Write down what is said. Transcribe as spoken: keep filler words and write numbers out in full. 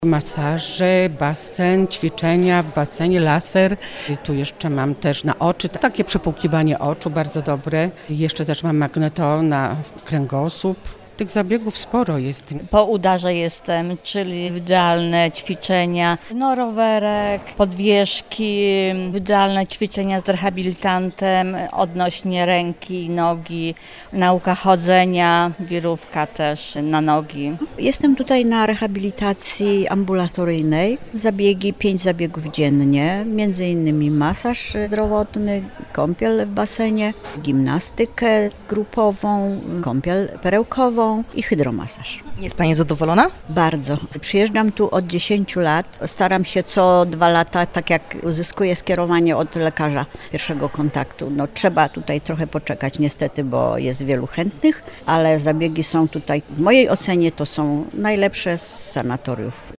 Masaże, basen, ćwiczenia w basenie, laser. I tu jeszcze mam też na oczy, takie przepłukiwanie oczu bardzo dobre. Jeszcze też mam magneto na kręgosłup. Tych zabiegów sporo jest. Po udarze jestem, czyli idealne ćwiczenia, no rowerek, podwieżki, idealne ćwiczenia z rehabilitantem odnośnie ręki, nogi, nauka chodzenia, wirówka też na nogi. Jestem tutaj na rehabilitacji ambulatoryjnej. Zabiegi, pięć zabiegów dziennie, między innymi masaż zdrowotny, kąpiel w basenie, gimnastykę grupową, kąpiel perełkową i hydromasaż. Jest Pani zadowolona? Bardzo. Przyjeżdżam tu od dziesięciu lat. Staram się co dwa lata, tak jak uzyskuję skierowanie od lekarza pierwszego kontaktu. No trzeba tutaj trochę poczekać niestety, bo jest wielu chętnych, ale zabiegi są tutaj, w mojej ocenie to są najlepsze z sanatoriów.